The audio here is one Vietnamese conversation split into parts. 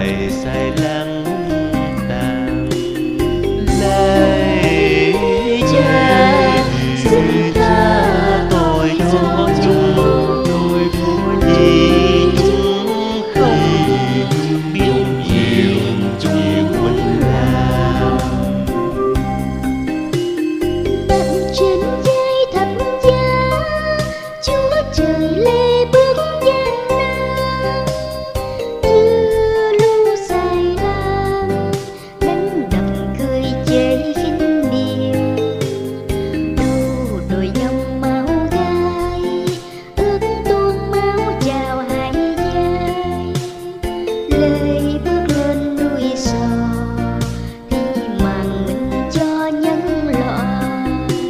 lại say lắng tàn. Lạy Cha xin tha tội cho chúng, vì chúng không biết nhiều chúng mình làm. Tận trên vai thập giá, Chúa trời lê bước gian nan. Chưa lưu dài lang, đánh đập cười chê khinh miệt. Đâu đôi dòng máu gai, ước tuôn máu trào hai vai. Lê bước lên núi sò, khi màn mình cho nhân loại.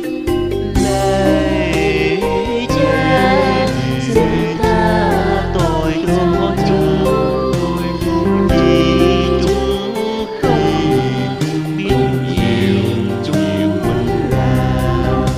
Lạy Cha xin tha tội cho chúng, vì chúng không biết nhiều chúng mình làm.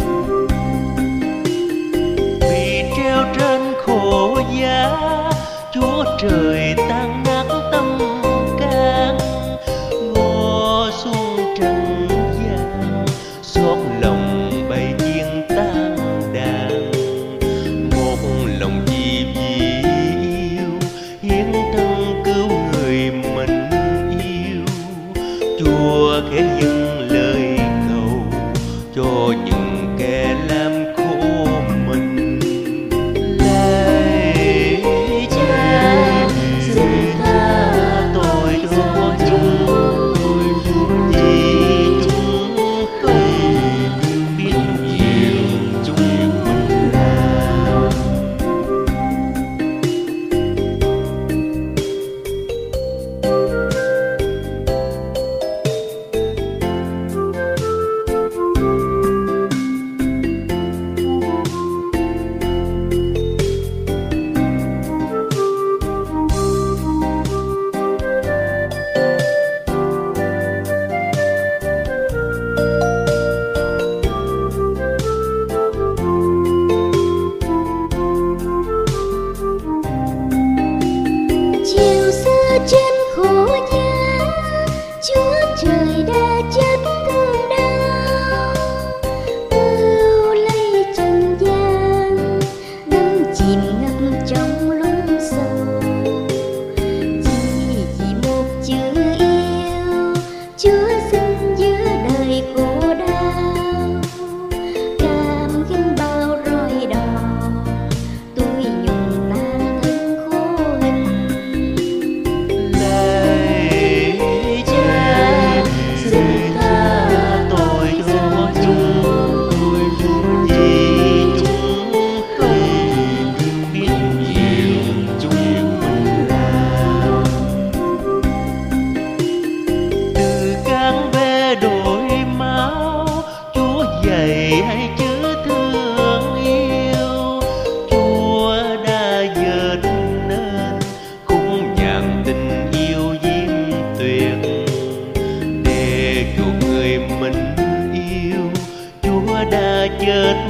Vì treo trên khổ giá, Chúa trời tan nát tâm can, ngõ xuống trần gian, xót lòng bầy chiên tan đàn. Một lòng chỉ vì yêu, hiến thân cứu người mình yêu. Chúa khẽ dâng lời cầu cho những kẻ làm khổ mình. Lạy Cha xin tha tội cho chúng, vì chúng không biết nhiều chúng mình làm. Chiều xưa trên khổ giá, Chúa trời đã chết thương đau. Ưu lấy trần gian, đắm chìm ngập trong lún sâu. Chỉ vì một chữ yêu, Chúa xin giữa đời khổ đau. Cảm gánh bao roi đỏ, tôi nhung tan thân khổ hình. Lạy Cha xin tha tội cho chúng, vì chúng không biết nhiều chúng mình làm. Từ cán ve đổi máu, Chúa dạy hãy chữ thương yêu. Chúa đã dệt nên khung nhạc tình yêu diêm tuyệt, để chuộc người mình yêu. Chúa đã chết